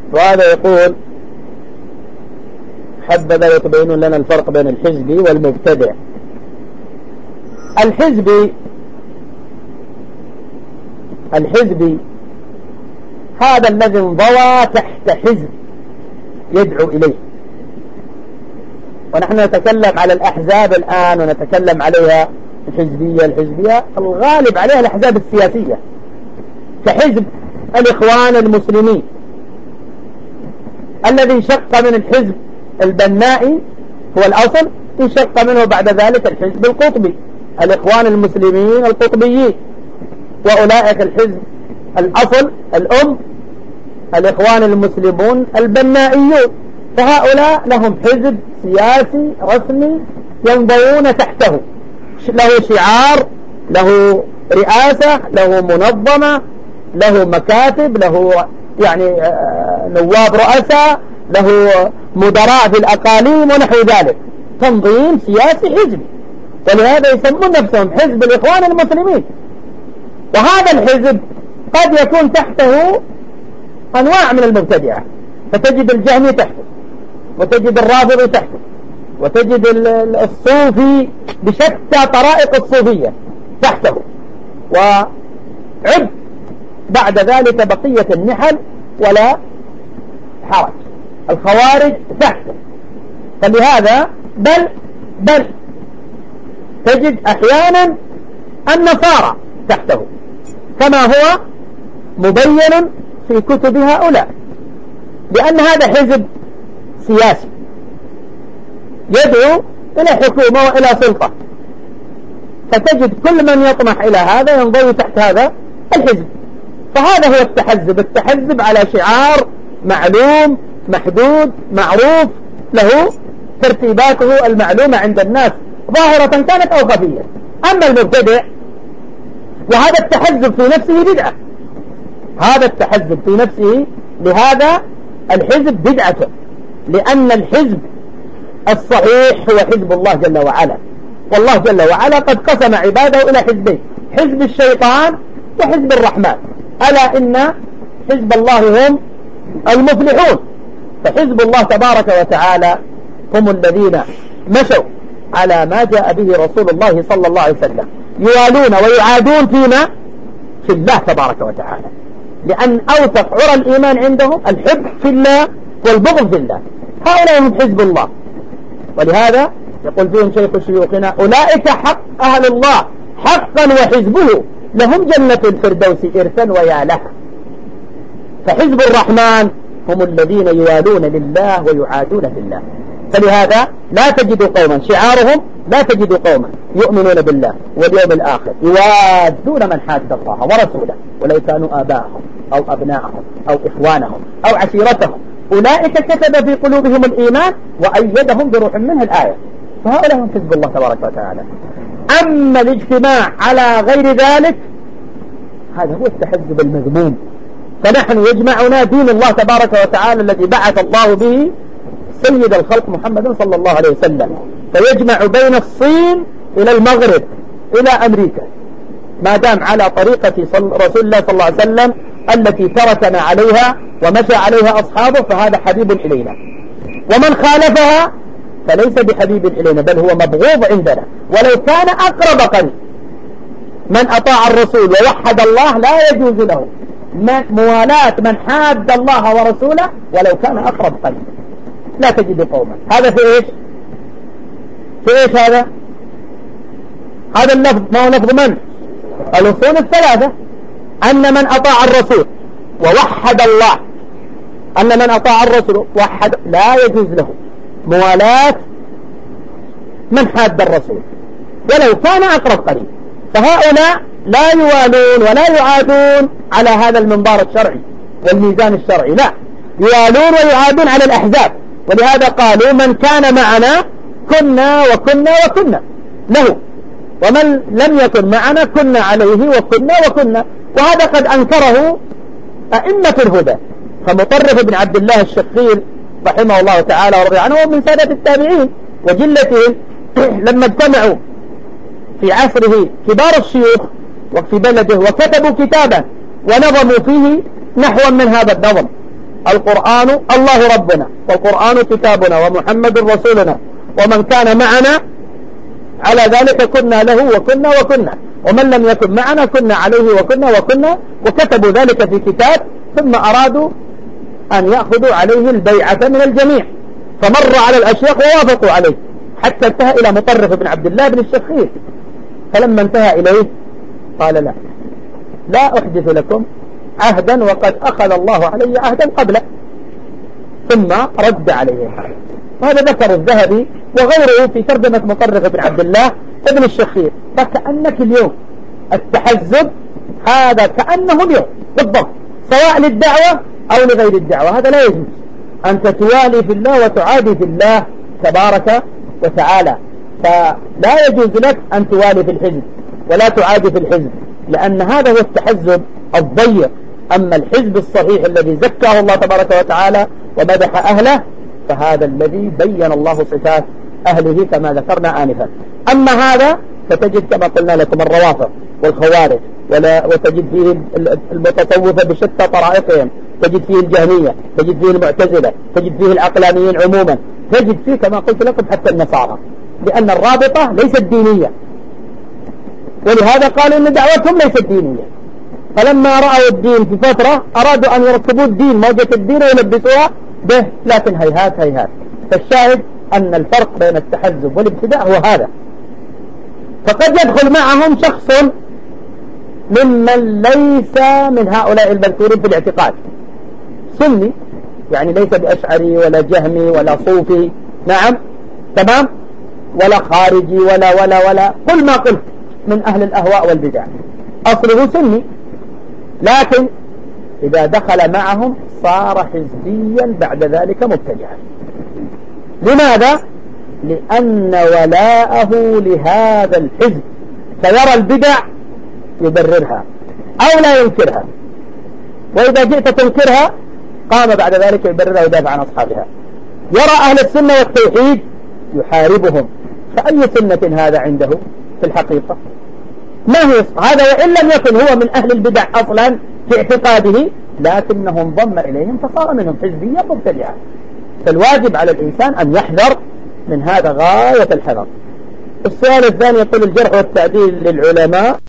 وهذا يقول: حبذا يتبينون لنا الفرق بين الحزبي والمبتدع. الحزبي هذا الذي انضوى تحت حزب يدعو إليه، ونحن نتكلم على الأحزاب الآن ونتكلم عليها الحزبية الغالب عليها الأحزاب السياسية، كحزب الإخوان المسلمين الذي انشق من الحزب البنائي هو الأصل، انشق منه بعد ذلك الحزب القطبي، الإخوان المسلمين القطبيين، وأولئك الحزب الأصل الأم الإخوان المسلمون البنائيون. فهؤلاء لهم حزب سياسي رسمي ينضوون تحته، له شعار، له رئاسة، له منظمة، له مكاتب، له يعني نواب رؤساء، له مدراء في الأقاليم ونحو ذلك، تنظيم سياسي حزبي، ولهذا يسمون نفسهم حزب الإخوان المسلمين. وهذا الحزب قد يكون تحته أنواع من المبتدعة، فتجد الجهمي تحته، وتجد الرافضي تحته، وتجد الصوفي بشتى طرائق الصوفية تحته، وعد بعد ذلك بقية النحل ولا حرج، الخوارج تحته. فلهذا بل تجد أحيانا النصارى تحته، كما هو مبين في كتب هؤلاء، لأن هذا حزب سياسي يدعو إلى حكومة وإلى سلطة، فتجد كل من يطمح إلى هذا ينضوي تحت هذا الحزب. فهذا هو التحزب على شعار معلوم محدود معروف، له ترتيباته المعلومة عند الناس ظاهرة كانت أو خفية. أما المبتدع وهذا التحزب في نفسه بدعة، هذا التحزب في نفسه لهذا الحزب بدعة، لأن الحزب الصحيح هو حزب الله جل وعلا، والله جل وعلا قد قسم عباده إلى حزبين: حزب الشيطان وحزب الرحمن، ألا إن حزب الله هم المفلحون. فحزب الله تبارك وتعالى هم الذين مشوا على ما جاء به رسول الله صلى الله عليه وسلم، يوالون ويعادون فيما في الله تبارك وتعالى، لأن أوثق عرى الإيمان عندهم الحب في الله والبغض في الله. هؤلاء هم حزب الله، ولهذا يقول فيهم شيخ شيوخنا: أولئك حق أهل الله حقا وحزبه لهم جنة الفردوس إرثا ويا لها. فحزب الرحمن هم الذين يوالون لله ويعادون في الله. فلهذا لا تجد قوما شعارهم، لا تجد قوما يؤمنون بالله واليوم الآخر يوادون من حاد الله ورسوله ولو كانوا آباءهم أو أبناءهم أو إخوانهم أو عشيرتهم، أولئك كتب في قلوبهم الإيمان وأيدهم بروح منه الآية. فهؤلاء هم حزب الله تبارك وتعالى. أما الاجتماع على غير ذلك هذا هو التحزب المذموم. فنحن يجمعنا دين الله تبارك وتعالى الذي بعث الله به سيد الخلق محمد صلى الله عليه وسلم، فيجمع بين الصين إلى المغرب إلى أمريكا، ما دام على طريقة رسول الله صلى الله عليه وسلم التي تركنا عليها ومشى عليها أصحابه، فهذا حبيب إلينا. ومن خالفها فليس بحبيب إلينا، بل هو مبغوض عندنا ولو كان أقرب قريب. من أطاع الرسول ووحد الله لا يجوز له موالاة من حاد الله ورسوله ولو كان أقرب قريب. لا تجد قوما. هذا في إيش؟ في إيش هذا؟ هذا اللفظ ما هو لفظ من؟ الأصول الثلاثة: أن من أطاع الرسول ووحد الله، أن من أطاع الرسول وحد لا يجوز له موالاة من حاد الرسول ولو كان أقرب قريب. فهؤلاء لا يوالون ولا يعادون على هذا المنبار الشرعي والميزان الشرعي، لا، يوالون ويعادون على الأحزاب. ولهذا قالوا: من كان معنا كنا وكنا وكنا له، ومن لم يكن معنا كنا عليه وكنا. وهذا قد أنكره أئمة الهدى، فمطرف بن عبد الله الشقير رحمه الله تعالى ورضي عنه من سادة التابعين وجلتهم لما اجتمعوا في عصره كبار الشيوخ وفي بلده وكتبوا كتابا ونظموا فيه نحوا من هذا النظم القرآن الله ربنا، والقرآن كتابنا، ومحمد رسولنا، ومن كان معنا على ذلك كنا له وكنا، ومن لم يكن معنا كنا عليه وكنا، وكتبوا ذلك في كتاب، ثم أرادوا أن يأخذوا عليه البيعة من الجميع، فمر على الأشياخ ووافقوا عليه حتى انتهى إلى مطرف بن عبد الله بن الشخير. فلما انتهى إليه قال لا أحدث لكم عهدا وقد أخذ الله علي عهدا قبله، ثم رد عليه هذا. وهذا ذكر الذهبي وغيره في ترجمة مطرف بن عبد الله ابن الشخير. فكأنك اليوم التحزب هذا كأنه اليوم بالضبط، سواء للدعوة أو لغير الدعوة، هذا لا يجوز. أنت توالي في الله وتعادي في الله تبارك وتعالى، فلا يجوز لك أن توالي في الحزب ولا تعادي في الحزب، لأن هذا هو التحزب الضيق. أما الحزب الصحيح الذي زكاه الله تبارك وتعالى ومدح أهله، فهذا الذي بين الله صفات أهله كما ذكرنا آنفا. أما هذا فتجد كما قلنا لكم الروافض والخوارج، وتجد فيه المتصوفة بشتى طرائقهم، تجد فيه الجهمية، تجد فيه المعتزلة، تجد فيه العقلانيين عموما، تجد فيه كما قلت لكم حتى النصارى، لأن الرابطة ليست دينية، ولهذا قالوا أن دعوتهم ليست دينية. فلما رأوا الدين في فترة أرادوا أن يركبوا الدين موجة الدين ويلبسوها به، لكن هيهات. فالشاهد أن الفرق بين التحزب والابتداع هو هذا. فقد يدخل معهم شخص ممن ليس من هؤلاء المذكورين في الاعتقاد، سني يعني ليس بأشعري ولا جهمي ولا صوفي، نعم تمام، ولا خارجي ولا كل ما قلت من أهل الأهواء والبدع، أصله سني، لكن إذا دخل معهم صار حزبيا بعد ذلك مبتدعا. لماذا؟ لأن ولاءه لهذا الحزب فيرى البدع يبررها أو لا ينكرها، وإذا جئت تنكرها قام بعد ذلك يبررها ويدافع عن أصحابها. يرى أهل السنة والتوحيد يحاربهم، فأي سنة هذا عنده في الحقيقة؟ ما هي هذا؟ وإن لم يكن هو من أهل البدع أصلا في اعتقاده، لكنه انضم إليهم فصار منهم حزبيا مبتدعا. فالواجب على الإنسان أن يحذر من هذا غاية الحذر. السؤال الثاني يقول الجرح والتعديل للعلماء